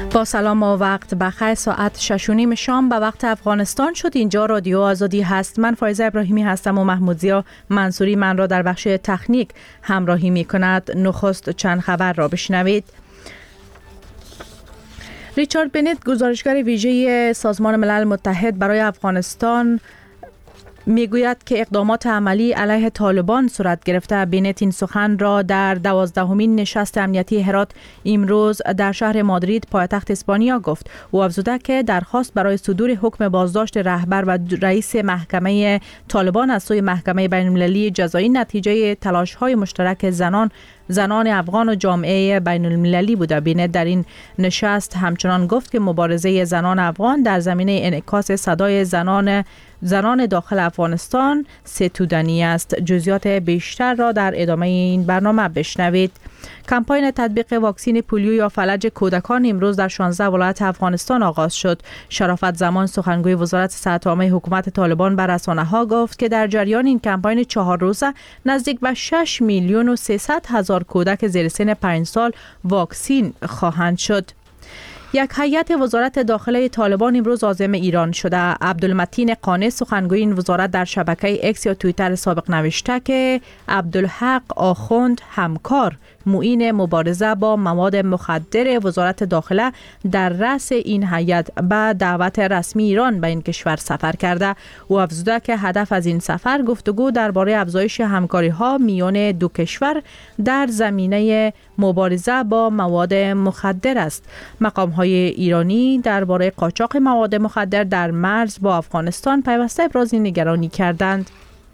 با سلام و وقت بخیر. ساعت 6:30 شام به وقت افغانستان شد. اینجا رادیو آزادی هست. من فایزه ابراهیمی هستم و محمود ضیا منصوری من را در بخش تکنیک همراهی می کند. نخست چند خبر را بشنوید. ریچارد بنت، گزارشگر ویژه سازمان ملل متحد برای افغانستان، میگوید که اقدامات عملی علیه طالبان صورت گرفته. بنت این سخن را در 12مین نشست امنیتی هرات امروز در شهر مادرید پایتخت اسپانیا گفت. او افزوده که درخواست برای صدور حکم بازداشت رهبر و رئیس محکمه طالبان از سوی محکمه بین‌المللی جزایی نتیجه تلاش‌های مشترک زنان افغان و جامعه بین المللی بوده. بنت در این نشست همچنان گفت که مبارزه زنان افغان در زمینه انعکاس صدای زنان داخل افغانستان ستودنی است. جزئیات بیشتر را در ادامه این برنامه بشنوید. کمپاین تطبیق واکسن پولیو یا فلج کودکان امروز در 16 ولایت افغانستان آغاز شد. شرافت زمان، سخنگوی وزارت صحت عامه حکومت طالبان به رسانه‌ها گفت که در جریان این کمپاین 4 روزه نزدیک به 6,300,000 کودک زیر سن 5 سال واکسین خواهند شد. یک هیئت وزارت داخله طالبان امروز عازم ایران شده. عبدالمتین قانع، سخنگوی این وزارت، در شبکه اکس یا توییتر سابق نوشته که عبدالحق آخوند، همکار معین مبارزه با مواد مخدر وزارت داخله، در رأس این هیئت به دعوت رسمی ایران به این کشور سفر کرده. او افزوده که هدف از این سفر گفتگو درباره افزایش همکاری‌ها میان دو کشور در زمینه مبارزه با مواد مخدر است. مقام‌های ایرانی درباره قاچاق مواد مخدر در مرز با افغانستان پیوسته ابراز نگرانی کردند.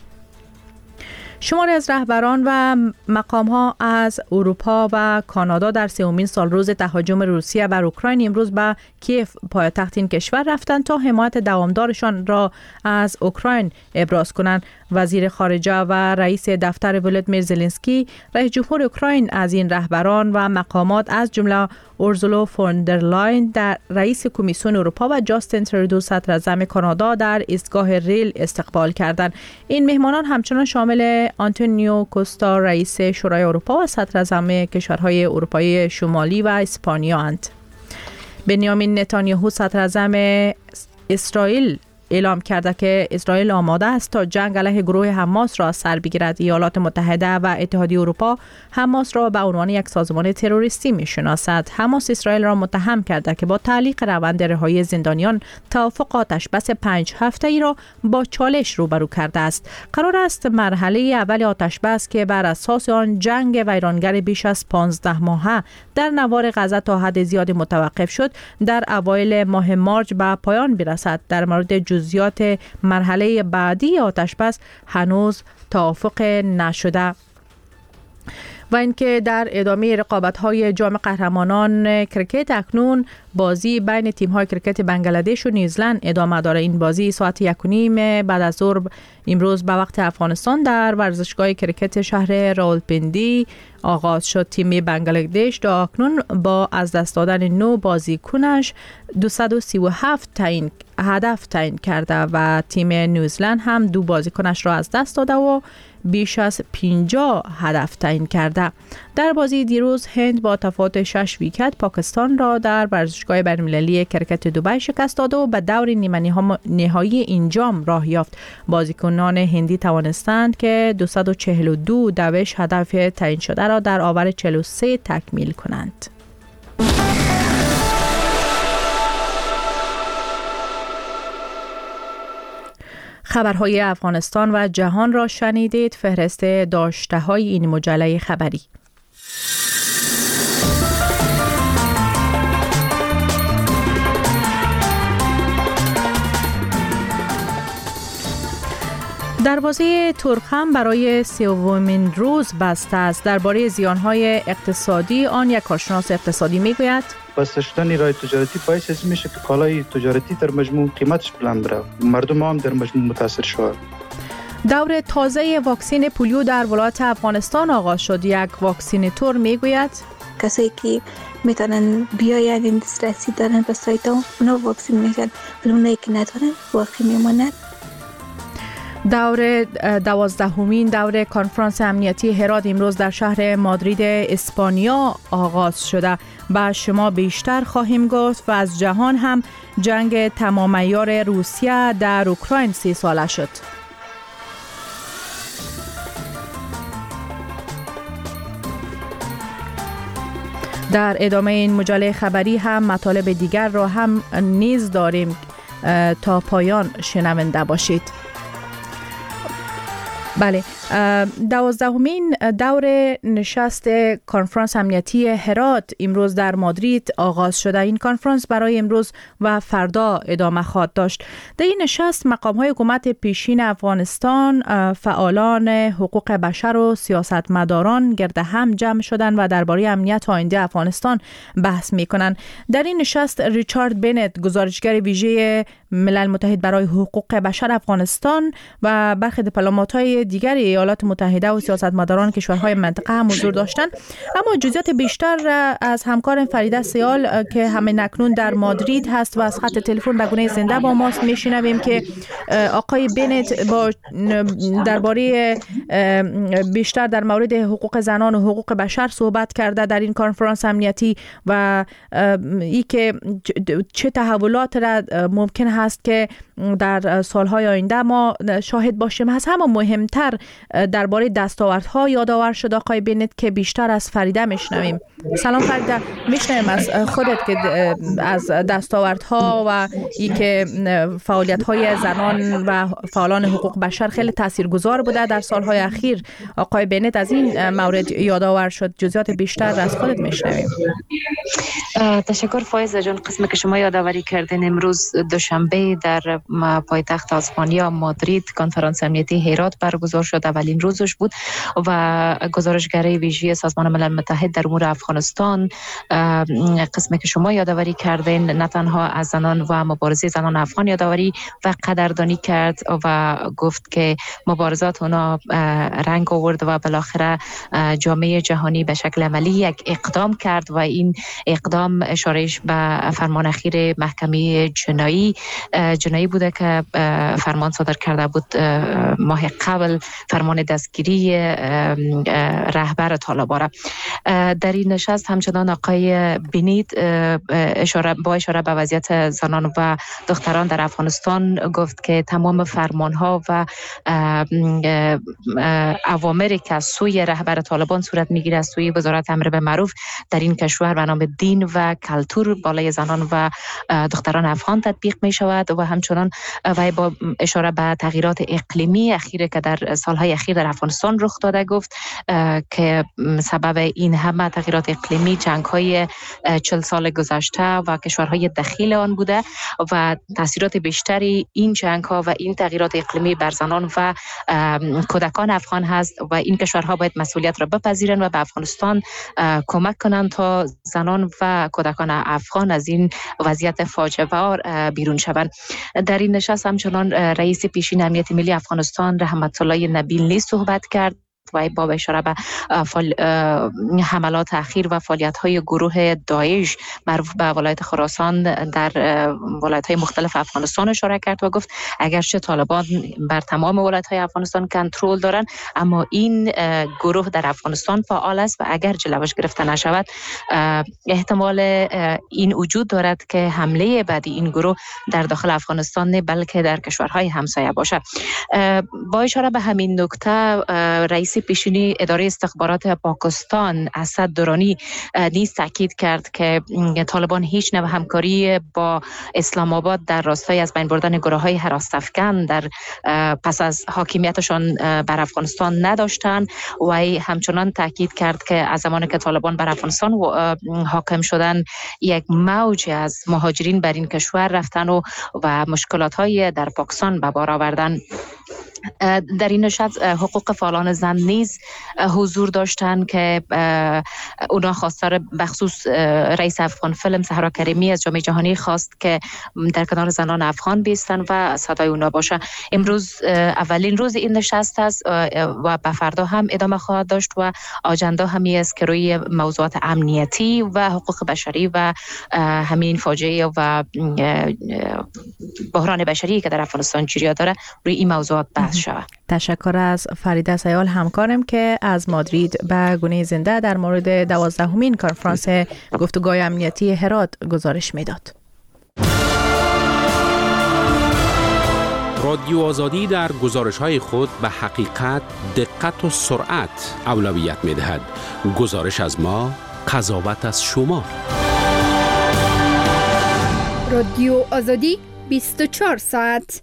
شماری از رهبران و مقام‌ها از اروپا و کانادا در 3مین سالروز تهاجم روسیه بر اوکراین امروز به کیف پایتخت این کشور رفتند تا حمایت دوامدارشان را از اوکراین ابراز کنند. وزیر خارجه و رئیس دفتر ولادیمیر زلنسکی، رئیس جمهور اوکراین، از این رهبران و مقامات از جمله اورسولا فون در لاین، در رئیس کمیسیون اروپا، و جاستین ترودو، صدر اعظم کانادا، در ایستگاه ریل استقبال کردند. این مهمانان همچنان شامل آنتونیو کوستا، رئیس شورای اروپا و صدر اعظم کشورهای اروپایی شمالی و اسپانیا اند. بنیامین نتانیاهو، صدر اعظم اسرائیل، اعلام کرده که اسرائیل آماده است تا جنگ علیه گروه حماس را از سر بگیرد. ایالات متحده و اتحادیه اروپا حماس را به عنوان یک سازمان تروریستی می‌شناسد. حماس اسرائیل را متهم کرده که با تعلیق روند رهایی زندانیان توافق آتش بس 5 هفته‌ای را با چالش روبرو کرده است. قرار است مرحله اول آتش بس که بر اساس آن جنگ ویرانگر بیش از 15 ماهه در نوار غزه تا حد زیاد متوقف شد، در اوایل ماه مارچ به پایان برسد. در مورد جزئیات مرحله بعدی آتش بس هنوز توافق نشده. و اینکه در ادامه رقابت‌های جام قهرمانان کرکت اکنون بازی بین تیم‌های کرکت بنگلادش و نیوزلند ادامه دارد. این بازی ساعت 1:30 بعد از ظهر امروز به وقت افغانستان در ورزشگاه کرکت شهر راولپنڈی آغاز شد. تیم بنگلادش تا اکنون با از دست دادن 9 بازیکنش 237 هدف تعیین کرده و تیم نیوزلند هم 2 بازیکنش را از دست داده و بیش از 50 هدف تعیین کرده. در بازی دیروز هند با تفاوت 6 ویکت پاکستان را در ورزشگاه بین‌المللی کرکت دبی شکست داد و به دور نیمه نهایی این جام راه یافت. بازیکنان هندی توانستند که 242 دوش هدف تعیین شده را در آور 43 تکمیل کنند. خبرهای افغانستان و جهان را شنیدید. فهرست داشته‌های این مجله خبری. دروازه ترخم برای 3مین روز بسته است. درباره زیان‌های اقتصادی آن یک کارشناس اقتصادی میگوید: بسته شدن راه تجارتی باعث از میشه که کالای تجارتی در مجموع قیمتش بلند بره، مردم هم در مجموع متاثر شود. دور تازه واکسن پولیو در ولایت افغانستان آغاز شد. یک واکسیناتور میگوید کسایی که میتونن بیاین این دسترسی دارن به سایت ها اونا واکسن میشن، ولی اونایی که ندارن باقی میمونن. دور 12مین دور کنفرانس امنیتی هرات امروز در شهر مادرید اسپانیا آغاز شده. با شما بیشتر خواهیم گفت و از جهان هم جنگ تمام عیار روسیه در اوکراین 30 ساله شد. در ادامه این مجله خبری هم مطالب دیگر را هم نیز داریم، تا پایان شنونده باشید. بله، 12مین دور نشست کنفرانس امنیتی هرات امروز در مادرید آغاز شده. این کنفرانس برای امروز و فردا ادامه خواهد داشت. در این نشست مقام‌های حکومت پیشین افغانستان، فعالان حقوق بشر و سیاستمداران گرد هم جمع شدند و درباره امنیت آینده افغانستان بحث می‌کنند. در این نشست ریچارد بنت، گزارشگر ویژه ملل متحد برای حقوق بشر افغانستان و برخی دیپلمات‌های دیگر ایالات متحده و سیاستمداران کشورهای منطقه هم حضور داشتند. اما جزئیات بیشتر از همکار فریده سیال که همین اکنون در مادرید هست و از خط تلفن به گونه زنده با ماست میشنویم که آقای بنت با درباره بیشتر در مورد حقوق زنان و حقوق بشر صحبت کرده در این کنفرانس امنیتی و ای که چه تحولات را ممکن هست که در سالهای آینده ما شاهد باشیم. از همه مهمتر درباره دستاوردها یادآور شد آقای بنت که بیشتر از فریده میشنویم. سلام فریده، میشنویم از خودت که از دستاوردها و ای که فعالیت‌های زنان و فعالان حقوق بشر خیلی تاثیرگذار بوده در سالهای اخیر. آقای بنت از این مورد یادآور شد، جزئیات بیشتر از خودت میشنویم. تشکر فایزه جان. قسمی که شما یادآوری کردین، امروز دوشنبه در پایتخت اسپانیا مادرید کنفرانس امنیتی هرات برگزار شد. اولین روزش بود و گزارشگری ویژه سازمان ملل متحد در امور افغانستان، قسمی که شما یادآوری کردین، نه تنها از زنان و مبارزه زنان افغان یادآوری و قدردانی کرد و گفت که مبارزات اونا رنگ آورد و بالاخره جامعه جهانی به شکل عملی یک اقدام کرد و این اقدام اشارهش به فرمان اخیر محکمه جنایی بوده که فرمان صادر کرده بود ماه قبل، فرمان دستگیری رهبر طالبان. در این نشست همچنان آقای بنت اشاره به وضعیت زنان و دختران در افغانستان گفت که تمام فرمانها و اوامری که از سوی رهبر طالبان صورت میگیره از سوی وزارت امر به معروف در این کشور به نام دین و کلتور بالای زنان و دختران افغان تطبیق می شود و همچنان و با اشاره به تغییرات اقلیمی اخیری که در سالهای اخیر در افغانستان رخ داده گفت که سبب این همه تغییرات اقلیمی جنگ‌های 40 سال گذشته و کشورهای دخیل آن بوده و تاثیرات بیشتری این جنگ‌ها و این تغییرات اقلیمی بر زنان و کودکان افغان هست و این کشورها باید مسئولیت را بپذیرند و به افغانستان کمک کنند تا زنان و کودکان افغان از این وضعیت فاجعه‌بار بیرون شوند. در این نشست همچنان رئیس پیشین امنیت ملی افغانستان رحمت الله نبیل نیز صحبت کرد و با اشاره به حملات اخیر و فعالیت‌های گروه داعش معروف به ولایت خراسان در ولایت‌های مختلف افغانستان اشاره کرد و گفت اگرچه طالبان بر تمام ولایت‌های افغانستان کنترل دارند اما این گروه در افغانستان فعال است و اگر جلوش گرفته نشود احتمال این وجود دارد که حمله بعدی این گروه در داخل افغانستان نه بلکه در کشورهای همسایه باشد. با اشاره به همین نکته رئیس پیشینی اداره استخبارات پاکستان اسد درانی نیز تاکید کرد که طالبان هیچ نوع همکاری با اسلام آباد در راستای از بین بردن گروه‌های هراس افکن در پس از حاکمیتشان بر افغانستان نداشتند و همچنان تاکید کرد که از زمانی که طالبان بر افغانستان حاکم شدن یک موج از مهاجرین بر این کشور رفتن و مشکلات‌های در پاکستان به بار آوردن. در این نشست حقوق فعالان زن نیز حضور داشتند که اونا خواستار بخصوص رئیس افغان فیلم صحرا کریمی از جامعه جهانی خواست که در کنار زنان افغان بیستن و صدای اونا باشه. امروز اولین روز این نشست است و به فردا هم ادامه خواهد داشت و آجندا همی است که روی موضوعات امنیتی و حقوق بشری و همین فاجعه و بحران بشری که در افغانستان جریان داره روی این موضوعات بحث شود. تشکر از فریده سیال همکارم که از مادرید به گونه زنده در مورد 12مین کنفرانس گفتگوهای امنیتی هرات گزارش میداد. رادیو آزادی در گزارش‌های خود به حقیقت، دقت و سرعت اولویت می‌دهد. گزارش از ما، قضاوت از شما. رادیو آزادی 24 ساعت.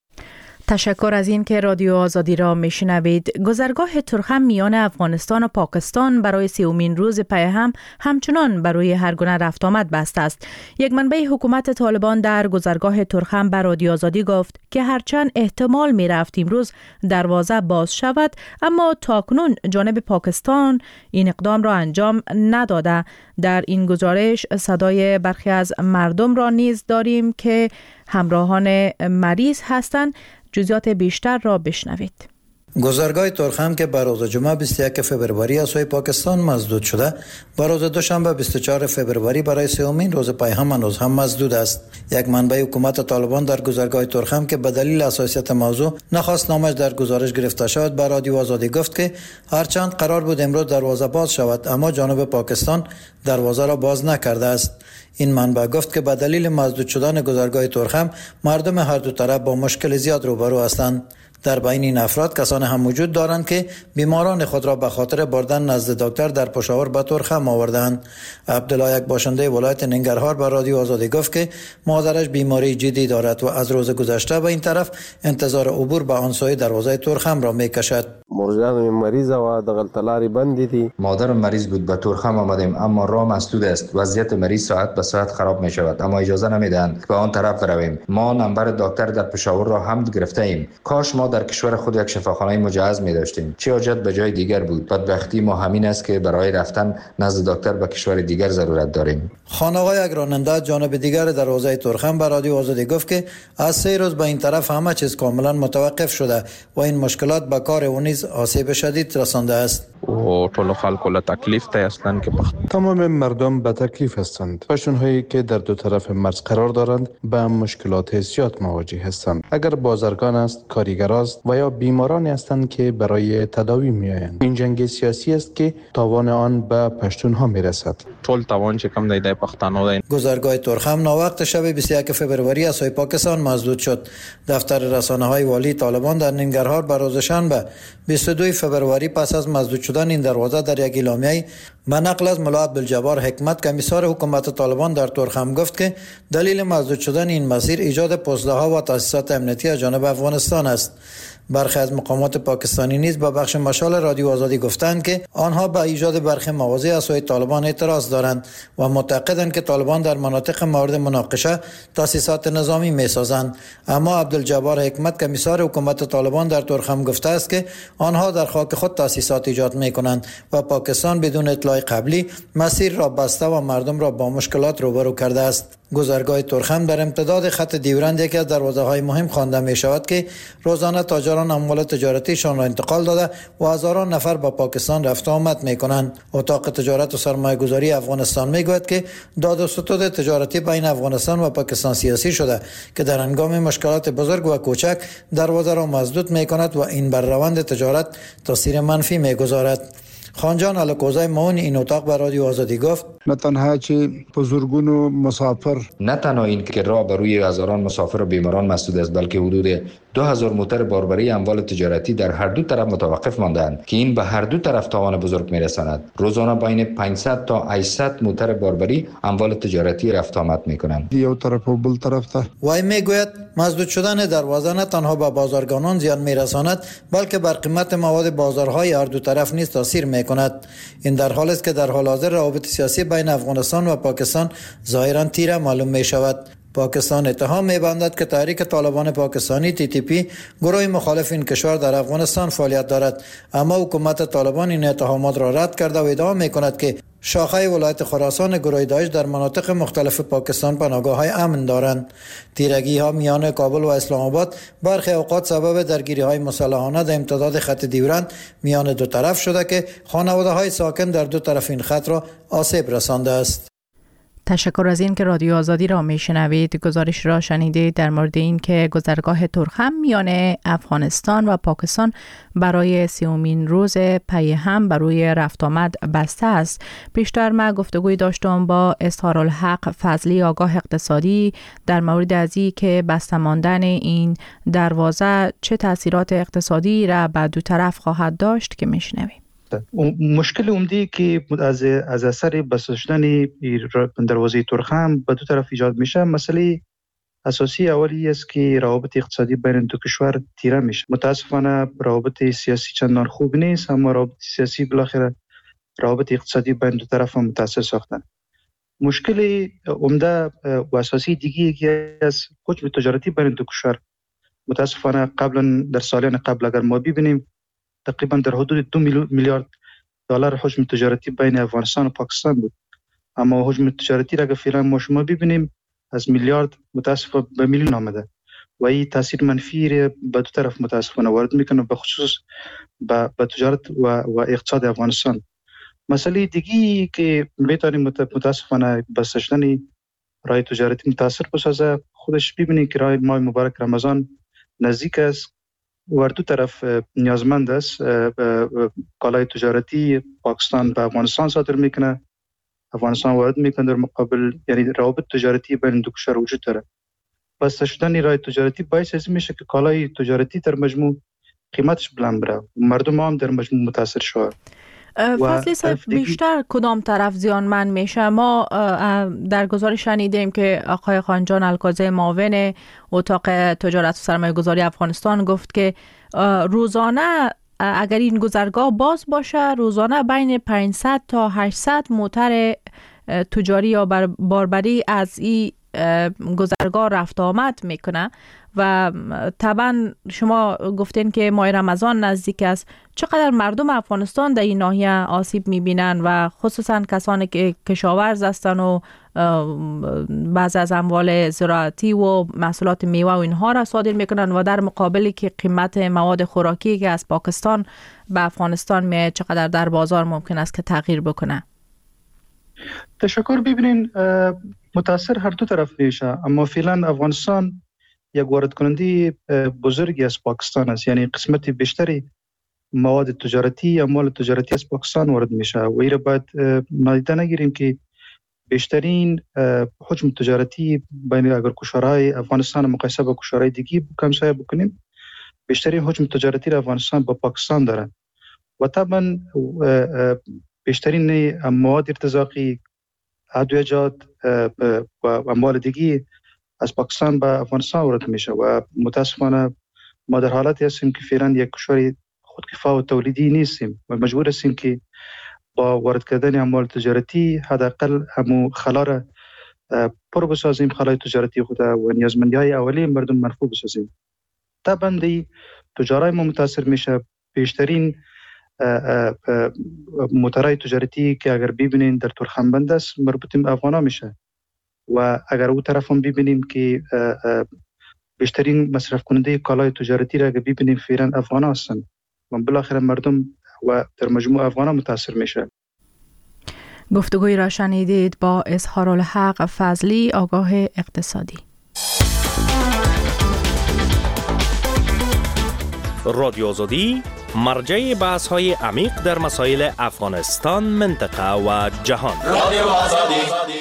تشکر از این که رادیو آزادی را میشنوید. گذرگاه ترخم میان افغانستان و پاکستان برای 30مین روز پی هم همچنان برای هر گونه رفت آمد بسته است. یک منبع حکومت طالبان در گذرگاه ترخم به رادیو آزادی گفت که هرچند احتمال می رفت امروز دروازه باز شود، اما تاکنون جانب پاکستان این اقدام را انجام نداده. در این گزارش صدای برخی از مردم را نیز داریم که همراهان مریض هستند. جزئیات بیشتر را بشنوید. گذرگاه ترخم که بر روز جمعه 21 فبروری از سوی پاکستان مسدود شده، بر روز دوشنبه 24 فبروری برای 30مین روز پی هم هنوز هم مسدود است. یک منبع حکومت طالبان در گذرگاه ترخم که به دلیل حساسیت موضوع نخواست نامش در گزارش گرفته شود، به رادیو آزادی گفت که هرچند قرار بود امروز دروازه باز شود، اما جانب پاکستان دروازه را باز نکرده است. این منبع گفت که به دلیل مسدود شدن گذرگاه ترخم مردم هر دو طرف با مشکل زیاد روبرو هستند. در بین این افراد کسانی هم وجود دارند که بیماران خود را به خاطر بردن نزد دکتر در پشاور به ترخم آوردند. عبدالله، یک باشنده ولایت ننگرهار، به رادیو آزادی گفت که مادرش بیماری جدی دارد و از روز گذشته به این طرف انتظار عبور به آن سوی دروازه ترخم را میکشد. مرجان مریض و دغل تلاری بندی دی. مادر مریض بود، به ترخم آمدیم اما راه مسدود است. وضعیت مریض ساعت به ساعت خراب می شود، اما اجازه نمیدهند به آن طرف برویم. ما نمبر دکتر در پشاور را هم گرفته ایم. کاش ما در کشور خود یک شفاخانه مجهز می داشتیم. چه حاجت به جای دیگر بود؟ بدبختی ما همین است که برای رفتن نزد دکتر به کشور دیگر ضرورت داریم. خانواده یک راننده جانب دیگر دروازه ترخم به رادیو آزادی گفت که از 3 روز به این طرف همه چیز کاملا متوقف شده و این مشکلات به کار او نیز آسیب شدید رسانده است. و ټول خلکو له تکلیف ته هستند که تمام مردم به تکلیف هستند. پشتونهایی که در دو طرف مرز قرار دارند به مشکلات زیاد مواجه هستند. اگر بازرگان است، کارگر است و یا بیمارانی هستند که برای تداوی میآیند. این جنگ سیاسی است که تاوان آن به پشتونها میرسد. ټول تاوان چې کوم دی د پښتنو دی. گذرگاه ترخم ناوقت شب 21 فبروری از سوی پاکستان مسدود شد. دفتر رسانه‌های والی طالبان در ننگرهار به روز شنبه 22 فبروری پس از مسدود شدن این دروازه در یک اعلامیه به نقل از ملا عبدالجبار حکمت کمیسار حکومت طالبان در ترخم گفت که دلیل مسدود شدن این مسیر ایجاد پوزده‌ها و تاسیسات امنیتی از جانب افغانستان است. برخی از مقامات پاکستانی نیز به بخش مشال رادیو آزادی گفتند که آنها به ایجاد برخی مواضع از سوی طالبان اعتراض دارند و معتقدند که طالبان در مناطق مورد مناقشه تاسیسات نظامی می‌سازند. اما عبدالجبار حکمت کمیسار حکومت طالبان در ترخم گفته است که آنها در خاک خود تاسیسات ایجاد می‌کنند و پاکستان بدون اطلاع قبلی مسیر را بسته و مردم را با مشکلات روبرو کرده است. گذرگاه ترخم در امتداد خط دیورند یکی از دروازه‌های مهم خوانده می‌شود که روزانه تاجران اموال تجارتیشان را انتقال داده و هزاران نفر به پاکستان رفت و آمد می‌کنند. اتاق تجارت و سرمایه‌گذاری افغانستان می‌گوید که داد و ستد تجارتی بین افغانستان و پاکستان سیاسی شده که در هنگام مشکلات بزرگ و کوچک دروازه را مسدود می‌کند و این بر روند تجارت تاثیر منفی می‌گذارد. خانجان الکوزای معاون این اتاق به رادیو آزادی گفت نه تنها چې بزرگون مسافر، نه تنها این که راه بر روی هزاران مسافر و بیماران مسدود است، بلکه حدود 2000 موتر باربری اموال تجارتی در هر دو طرف متوقف مانده‌اند که این به هر دو طرف تاوان بزرگ می‌رساند. روزانه بین 500 تا 800 موتر باربری اموال تجارتی رفت آمد می‌کنند. یو طرف و بل طرف ته. وای میگوید مسدود شدن دروازه نه تنها به بازارگانان زیان می‌رساند، بلکه بر قیمت مواد بازارهای هر دو طرف نیز تاثیر می‌کند. این در حالی است که در حال حاضر روابط سیاسی بین افغانستان و پاکستان ظاهراً تیره معلوم می‌شود. پاکستان اتهام می‌بندد که تحریک طالبان پاکستانی TTP گروه مخالف این کشور در افغانستان فعالیت دارد، اما حکومت طالبان این اتهامات را رد کرده و ادعا می‌کند که شاخه ولایت خراسان گروه داعش در مناطق مختلف پاکستان پناهگاه‌های امن دارند. تیرگی‌ها میان کابل و اسلام آباد برخی اوقات سبب درگیری‌های مسلحانه در امتداد خط دیورند میان دو طرف شده که خانواده‌های ساکن در دو طرف این خط را آسیب رسانده است. تشکر از این که رادیو آزادی را میشنوید. گزارش را شنیدید در مورد این که گذرگاه ترخم میان افغانستان و پاکستان برای 30مین روز پی هم بر روی رفت آمد بسته است. پیشتر ما گفتگوی داشتم با اظهارالحق فضلی آگاه اقتصادی در مورد از این که بسته ماندن این دروازه چه تاثیرات اقتصادی را به دو طرف خواهد داشت که میشنویم. مشکل عمده که از اثر بسته شدن دروازه ترخم به دو طرف ایجاد میشه، مسئله اساسی اولی است که روابط اقتصادی بین دو کشور تیره میشه. متاسفانه روابط سیاسی چندان خوب نیست، اما روابط سیاسی بالاخره روابط اقتصادی بین دو طرف هم متاثر ساختن. مشکل عمده و اساسی دیگه که از حجم تجارتی بین دو کشور، متاسفانه قبلا در سالین قبل اگر ما ببینیم تقریبا در حدود 2 میلیارد دلار حجم تجارتی بین افغانستان و پاکستان بود، اما حجم تجارتی را که فعلا ما شما ببینیم از میلیارد متاسفانه به میلیون آمده و این تاثیر منفی به دو طرف متاسفانه وارد میکنه، به خصوص به تجارت و اقتصاد افغانستان. مسئله دیگی که میتونیم متاسفانه بسته شدن راه تجارتی متاثر بسازه، خودش ببینید که راه ماه مبارک رمضان نزدیک است و دو طرف نیازمند است. کالای تجارتی پاکستان به افغانستان صادر میکنه، افغانستان وارد میکنه در مقابل، یعنی روابط تجارتی بین دو کشور وجود داره. بسته شدن راه تجارتی باعث از میشه که کالای تجارتی در مجموع قیمتش بلند بره، مردم هم در مجموع متاثر شود. فضلی صاحب، بیشتر کدام طرف زیانمند میشه؟ ما در گزارش شنیدیم که آقای خانجان الکازی معاون اتاق تجارت و سرمایه گذاری افغانستان گفت که روزانه اگر این گذرگاه باز باشه روزانه بین 500 تا 800 موتر تجاری یا باربری از این گذرگاه رفت آمد میکنه و طبعا شما گفتین که ماه رمضان نزدیک است. چقدر مردم افغانستان در این ناحیه آسیب میبینن و خصوصا کسانی که کشاورز هستن و بعض از اموال زراعتی و محصولات میوه و اینها را صادر میکنن و در مقابلی که قیمت مواد خوراکی که از پاکستان به افغانستان میاد چقدر در بازار ممکن است که تغییر بکنه؟ تشکر. ببینین متاثر هر دو طرف میشه، اما فعلا افغانستان یک وارد کننده بزرگی از پاکستان است، یعنی قسمت بیشتری مواد تجارتی، اموال تجارتی از پاکستان وارد میشه و این را باید نادیده نگیریم که بیشترین حجم تجارتی بین اگر کشورهای افغانستان مقایسه با کشورهای دیگه کمسایه بکنیم، بیشترین حجم تجارتی را افغانستان با پاکستان داره و طبعا بیشترین مواد ارتزاقی، ادویجات و اموال دیگه از پاکستان به افغانستان وارد میشه و متاسفانه ما در حالتی هستیم که فعلا یک کشور خودکفا و تولیدی نیستیم و مجبور هستیم که با وارد کردن اموال تجارتی حداقل همو خلا را پر بسازیم، خلای تجارتی خود و نیازمندی های اولیه مردم مرفوع بسازیم. طبعا دی تجارای ما متاثر میشه. بیشترین موترهای تجارتی که اگر ببینین در ترخمبند است مربوط به افغانا میشه و اگر او طرف هم ببینیم که بیشترین مصرف کننده کالای تجارتی را اگر ببینیم فعلا افغانا هستند و بالاخره مردم و در مجموع افغانا متاثر میشه. گفتگوی را شنیدید با اظهارالحق فضلی آگاه اقتصادی. رادیو آزادی مرجع بحث‌های عمیق در مسائل افغانستان، منطقه و جهان. رادیو آزادی.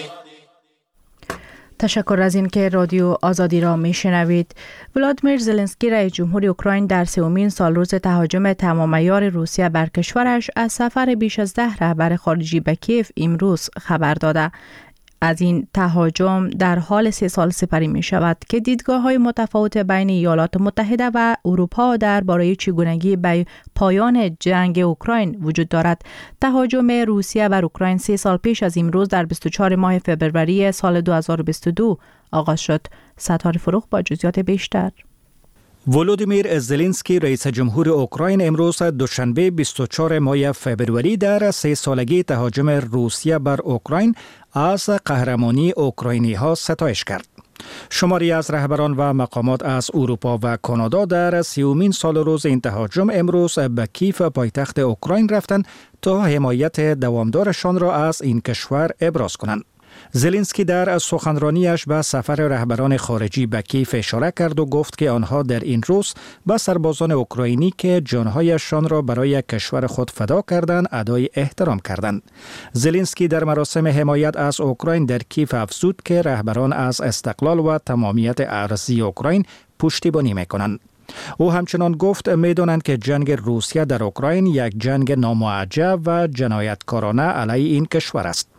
تشکر از این که رادیو آزادی را میشنوید. ولادیمیر زلنسکی رئیس جمهور اوکراین در 30مین سالروز تهاجم تمام عیار روسیه بر کشورش از سفر بیش از 10 رهبر خارجی به کیف امروز خبر داده. از این تهاجم در حال 3 سال سپری می شود که دیدگاه‌های متفاوت بین ایالات متحده و اروپا درباره چگونگی به پایان جنگ اوکراین وجود دارد. تهاجم روسیه بر اوکراین 3 سال پیش از امروز در 24 ماه فوریه سال 2022 آغاز شد. ستاره فروغ با جزئیات بیشتر. ولودیمیر زلنسکی رئیس جمهور اوکراین امروز دوشنبه 24 ماه فوریه در 3 سالگی تهاجم روسیه بر اوکراین از قهرمانی اوکراینی ها ستایش کرد. شماری از رهبران و مقامات از اروپا و کانادا در 30مین سال روز این تهاجم امروز به کیف پایتخت اوکراین رفتند تا حمایت دوامدارشان را از این کشور ابراز کنند. زلنسکی در سخنرانیش به سفر رهبران خارجی به کیف اشاره کرد و گفت که آنها در این روز به سربازان اوکراینی که جانهایشان را برای کشور خود فدا کردند ادای احترام کردند. زلنسکی در مراسم حمایت از اوکراین در کیف افزود که رهبران از استقلال و تمامیت ارضی اوکراین پشتیبانی می‌کنند. او همچنان گفت می‌دانند که جنگ روسیه در اوکراین یک جنگ ناموجه و جنایتکارانه علیه این کشور است.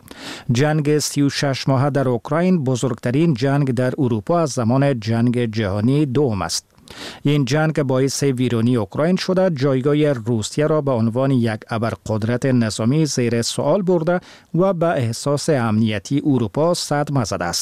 جنگ 36 ماهه در اوکراین بزرگترین جنگ در اروپا از زمان جنگ جهانی دوم است. این جنگ باعث ویرانی اوکراین شده، جایگاه روسیه را به عنوان یک ابرقدرت نظامی زیر سوال برده و به احساس امنیتی اروپا صدمه زده است.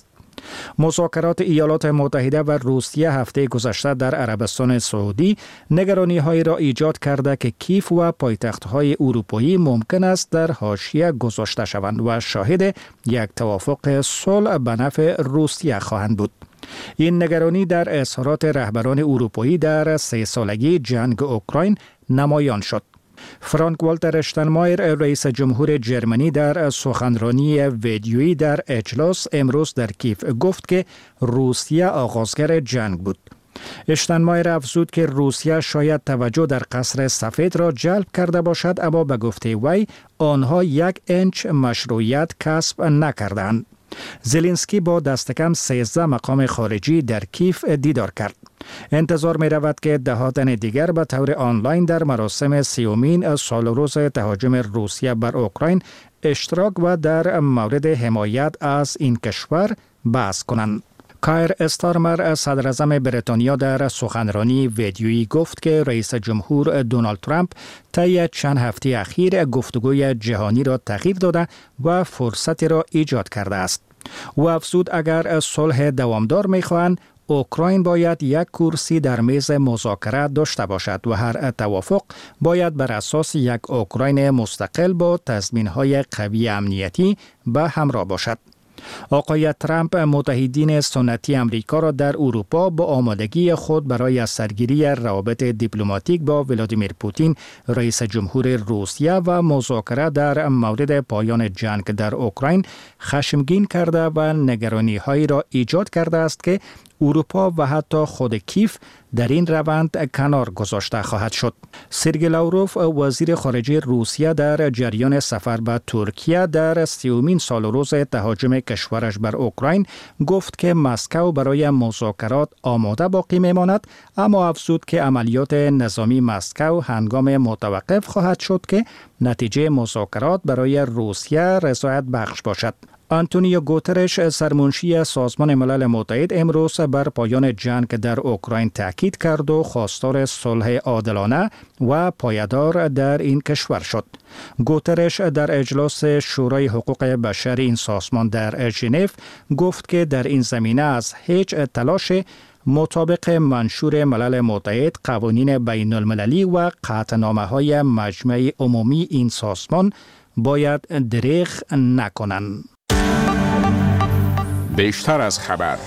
مذاکرات ایالات متحده و روسیه هفته گذشته در عربستان سعودی نگرانی‌هایی را ایجاد کرده که کیف و پایتخت‌های اروپایی ممکن است در حاشیه گذاشته شوند و شاهد یک توافق صلح به نفع روسیه خواهند بود. این نگرانی در اظهارات رهبران اروپایی در 3 سالگی جنگ اوکراین نمایان شد. فرانک والتر اشتاینمایر رئیس جمهور جرمنی در سخنرانی ویدیویی در اجلاس امروز در کیف گفت که روسیه آغازگر جنگ بود. اشتاینمایر افزود که روسیه شاید توجه در قصر سفید را جلب کرده باشد، اما به گفته وی آنها 1 انچ مشروعیت کسب نکردند. زلنسکی با دست کم 13 مقام خارجی در کیف دیدار کرد. انتظار می رود که 10 تن دیگر به طور آنلاین در مراسم 30مین سال روز تهاجم روسیه بر اوکراین اشتراک و در مورد حمایت از این کشور بحث کنند. کایر استارمر صدر اعظم بریتانیا در سخنرانی ویدیویی گفت که رئیس جمهور دونالد ترامپ طی چند هفته اخیر گفتگوی جهانی را تغییر داده و فرصتی را ایجاد کرده است. او افزود اگر صلح دوامدار می‌خواهند اوکراین باید یک کرسی در میز مذاکره داشته باشد و هر توافق باید بر اساس یک اوکراین مستقل با تضمین‌های قوی امنیتی به همراه باشد. آقای ترامپ متحدین سنتی امریکا را در اروپا با آمادگی خود برای سرگیری روابط دیپلماتیک با ولادیمیر پوتین رئیس جمهور روسیه و مذاکره در مورد پایان جنگ در اوکراین خشمگین کرده و نگرانی‌هایی را ایجاد کرده است که اروپا و حتی خود کیف در این روند کنار گذاشته خواهد شد. سرگئی لاوروف وزیر خارجه روسیه در جریان سفر به ترکیه در 30مین سال روز تهاجم کشورش بر اوکراین گفت که مسکو برای مذاکرات آماده باقی میماند، اما افزود که عملیات نظامی مسکو هنگام متوقف خواهد شد که نتیجه مذاکرات برای روسیه رضایت بخش باشد. آنتونیو گوترش سرمنشی سازمان ملل متحد امروز بر پایان جنگ در اوکراین تاکید کرد و خواستار صلح عادلانه و پایدار در این کشور شد. گوترش در اجلاس شورای حقوق بشر این سازمان در ژنو گفت که در این زمینه از هیچ تلاش مطابق منشور ملل متحد، قوانین بین المللی و قطعنامه‌های مجمع عمومی این سازمان باید دریغ نکنند. بیشتر از خبر.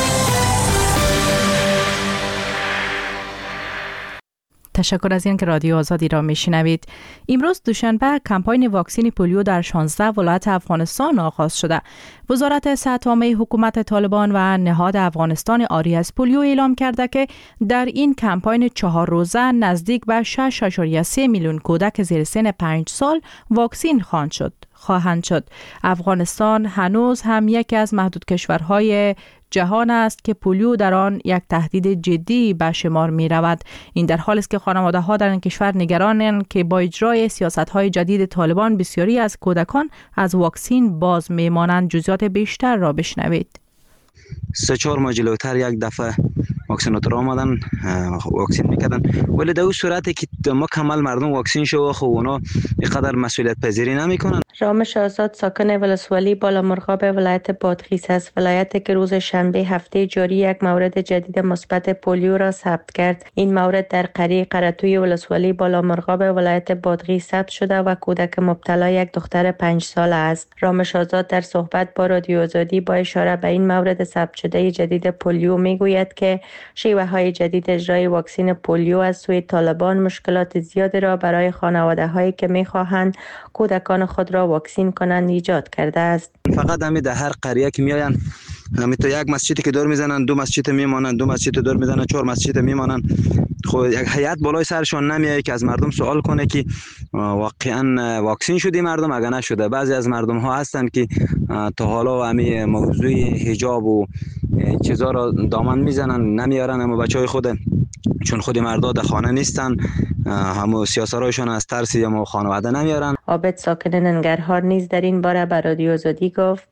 تشکر از اینکه رادیو آزادی را میشنوید. امروز دوشنبه کمپاین واکسین پولیو در 16 ولایت افغانستان آغاز شده. وزارت صحت عامه حکومت طالبان و نهاد افغانستان آری از پولیو اعلام کرده که در این کمپاین 4 روزه نزدیک به 6.3 میلیون کودک زیر سن 5 سال واکسین خواهند شد. افغانستان هنوز هم یکی از محدود کشورهای جهان است که پولیو در آن یک تهدید جدی به شمار می رود. این در حالی است که خانواده ها در این کشور نگرانند که با اجرای سیاست های جدید طالبان بسیاری از کودکان از واکسین باز می مانند. جزئیات بیشتر را بشنوید. 3-4 ماه جلوتر یک دفعه واکسیناتور آمدن واکسین میکردن، ولی در اون صورتی که مکمل مردم واکسین شو خب اونا اینقدر مسئولیت پذیری نمیکنن. رامش آزاد ساکن ولسوالی بالامرغاب ولایت بادغیس است. ولایتی که روز شنبه هفته جاری یک مورد جدید مثبت پولیو را ثبت کرد. این مورد در قریه قرطوی ولسوالی بالامرغاب ولایت بادغیس ثبت شده و کودک مبتلا یک دختر 5 ساله است. رامش آزاد در صحبت با رادیو آزادی با اشاره به این مورد ثبت شده جدید پولیو میگوید که شیوه‌های جدید اجرای واکسن پولیو از سوی طالبان مشکلات زیادی را برای خانواده‌هایی که می‌خواهند کودکان خود را واکسین کنند ایجاد کرده است. فقط همین در هر قریه که میآیند همین تو یک مسجدی که دور میزنن 2 مسجد میمانند، 2 مسجد دور میزنن 4 مسجد میمانند. خب یک هیئت بالای سرشون نمیایه که از مردم سوال کنه که واقعا واکسین شدی مردم اگر نشده. بعضی از مردم ها هستند که تا حالا همین موضوع حجاب و چیزا را دامن میزنن نمیارن، اما بچهای خود چون خود مردا در خانه نیستن همو سیاسرایشون از ترس یا خانواده نمیارن. عابد ساکن ننگرهار نیز در این باره به رادیو آزادی گفت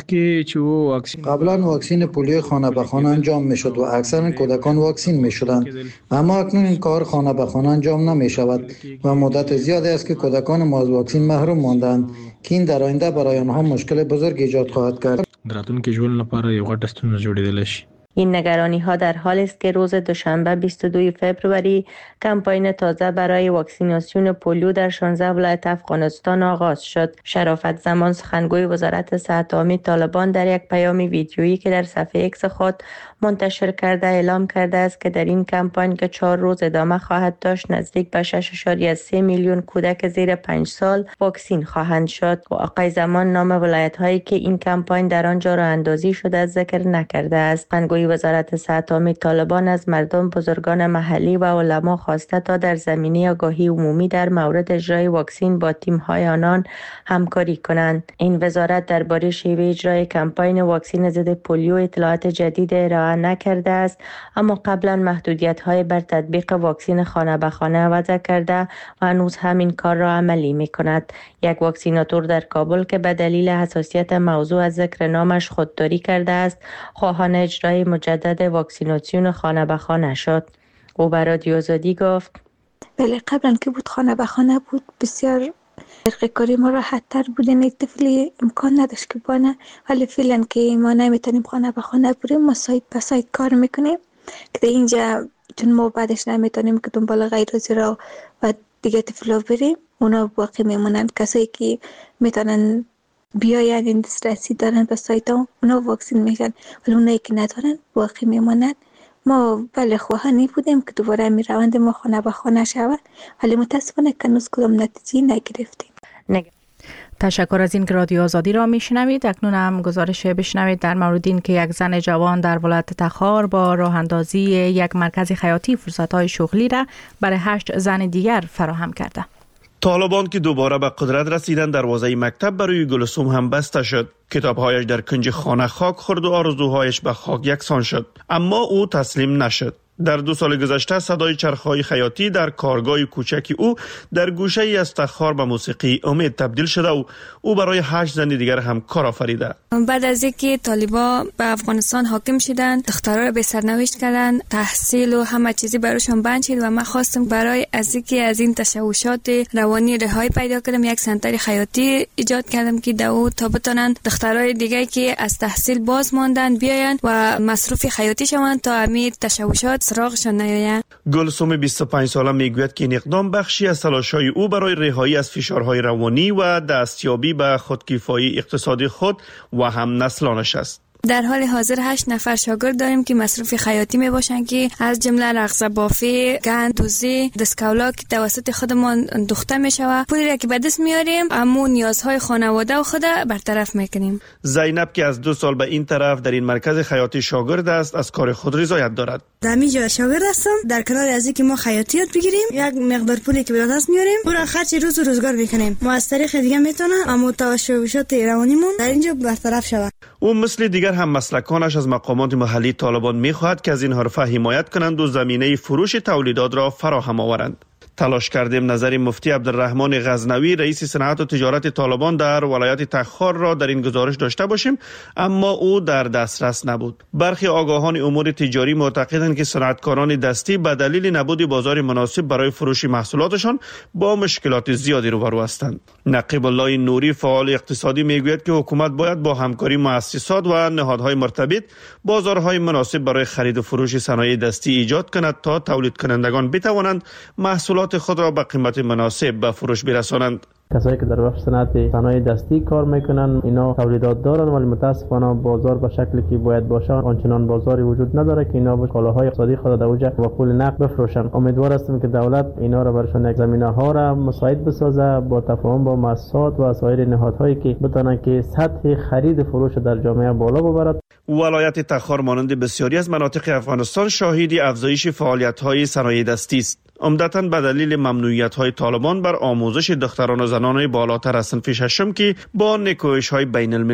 قبلا واکسن پولیو خانه به خانه انجام میشد و اکثر کودکان واکسین میشدند، اما اکنون این کار خانه به خانه انجام نمی شود و مدت زیادی است که کودکان ما از واکسن محروم ماندند که این در آینده برای آنها مشکل بزرگ ایجاد خواهد کرد. راتلونکي ژوند لپاره یو غټ ستونزه جوړېدلی شي. این نگرانی ها در حالی است که روز دوشنبه 22 فوریه کمپاین تازه برای واکسیناسیون پولیو در 16 ولایت افغانستان آغاز شد. شرافت زمان سخنگوی وزارت صحت عامه طالبان در یک پیام ویدیویی که در صفحه ایکس خود منتشر کرده اعلام کرده است که در این کمپاین که 4 روز ادامه خواهد داشت نزدیک به 6.3 میلیون کودک زیر 5 سال واکسین خواهند شد. و آقای زمان نام ولایت هایی که این کمپاین در آنجا راه اندازی شده ذکر نکرده است. سخنگوی وزارت صحت عامه طالبان از مردم، بزرگان محلی و علما خواسته تا در زمینه آگاهی عمومی در مورد اجرای واکسن با تیم‌های آنان همکاری کنند. این وزارت درباره شیوه اجرای کمپاین واکسن ضد پولیو اطلاعات جدید ارائه نکرده است، اما قبلا محدودیت‌های بر تطبیق واکسن خانه به خانه وضع کرده و هنوز همین کار را عملی می‌کند. یک واکسیناتور در کابل که به دلیل حساسیت موضوع از ذکر نامش خودداری کرده است، خواهان اجرای مجدد واکسیناسیون خانه به خانه شد. او به رادیو آزادی گفت بله، قبلا که بود خانه به خانه بود بسیار کاری ما راحت تر بود، یک طفلی امکان نداشت که بانه، ولی فعلا که ما نمیتونیم خانه به خانه بریم ما سایت به سایت کار میکنیم که اینجا چون ما بعدش نمیتونیم که دنبال غیرازی را و دیگه طفلا بریم اونا باقی میمونن. کسایی که میتونن بیاین این دسترسی دارن به سایت ها اونا واکسین میشن، ولی اونایی که ندارن باقی میمونن. ما بله خواهانی بودیم که دوباره می روند ما خانه به خانه شود، ولی متاسفانه که هنوز کدام نتیجه نگرفتیم. تشکر از این که رادیو آزادی را میشنوید. اکنون هم گزارش بشنوید در مورد این که یک زن جوان در ولایت تخار با راه اندازی یک مرکز خیاطی فرصت‌های شغلی را برای 8 زن دیگر فراهم کرده. طالبان که دوباره به قدرت رسیدن دروازه مکتب برای گلسوم هم بسته شد. کتابهایش در کنج خانه خاک خورد و آرزوهایش به خاک یکسان شد، اما او تسلیم نشد. در 2 سال گذشته صدای چرخهای خیاطی در کارگاه کوچکی او در گوشه ای از تخار به موسیقی امید تبدیل شده و او برای 8 زن دیگر هم کار آفریده. بعد از اینکه طالبا به افغانستان حاکم شدند، دخترها را به سرنوشت کردند، تحصیل و همه چیزی براشون بند شد و من خواستم برای از اینکه از این تشوشات روانی رهایی پیدا کنم یک سنتر خیاطی ایجاد کردم که دو تا بتونن دخترای دیگه که از تحصیل باز ماندن بیاین و مصروف خیاطی شوند تا همین تشوشات سراغشان نیاید. گلسوم 25 ساله میگوید که این اقدام بخشی از تلاش‌های او برای رهایی از فشارهای روانی و دستیابی به خودکفایی اقتصادی خود و هم نسلانش است. در حال حاضر 8 نفر شاگرد داریم که مصروف خیاطی می باشند که از جمله رقص بافی، گند، دوزی، دستکولا که توسط خودمان دوخته می شود، پولی را که به دست میاریم اما نیازهای خانواده و خود برطرف میکنیم. زینب که از 2 سال به این طرف در این مرکز خیاطی شاگرد است از کار خود رضایت دارد. در اینجا شاگرد هستم، در کنار از اینکه ما خیاطی یاد بگیریم یک مقدار پولی که به دست میاریم پورا خرج روز و روزگار میکنیم. ما از طریق دیگه میتونه اما تشوشات روانیمون در اینجا برطرف شود. او مثل دیگر هم مسلکانش از مقامات محلی طالبان می‌خواهد که از این حرفه حمایت کنند و زمینه فروش تولیدات را فراهم آورند. تلاش کردیم نظر مفتی عبدالرحمن غزنوی رئیس صنعت و تجارت طالبان در ولایت تخار را در این گزارش داشته باشیم، اما او در دسترس نبود. برخی آگاهان امور تجاری معتقدند که صنعتکاران دستی به دلیل نبود بازار مناسب برای فروش محصولاتشان با مشکلات زیادی روبرو هستند. نقیب الله نوری فعال اقتصادی میگوید که حکومت باید با همکاری مؤسسات و نهادهای مرتبط بازارهای مناسب برای خرید و فروش صنایع دستی ایجاد کند تا تولید کنندگان بتوانند محصولات خود را به قیمت مناسب به فروش برسانند. کسایی که در بخش صنایع دستی کار میکنن اینا تولیدات دارن، ولی متاسفانه بازار به شکلی که باید باشه آنچنان بازاری وجود نداره که اینا کالاهای اقتصادی خود در اوج با پول نقد بفروشن. امیدوار هستیم که دولت اینا را برشان یک زمینه ها را مساعد بسازه با تفاهم با مؤسسات و سایر نهادهایی که بتونن که سطح خرید فروش در جامعه بالا ببرد. ولایت تخار مانند بسیاری از مناطق افغانستان شاهد افزایش فعالیت‌های صنایع دستی است. عمدتاً به دلیل ممنوعیت‌های طالبان بر آموزش دختران و زنان بالاتر از صنف ششم که با نکوهش‌های بین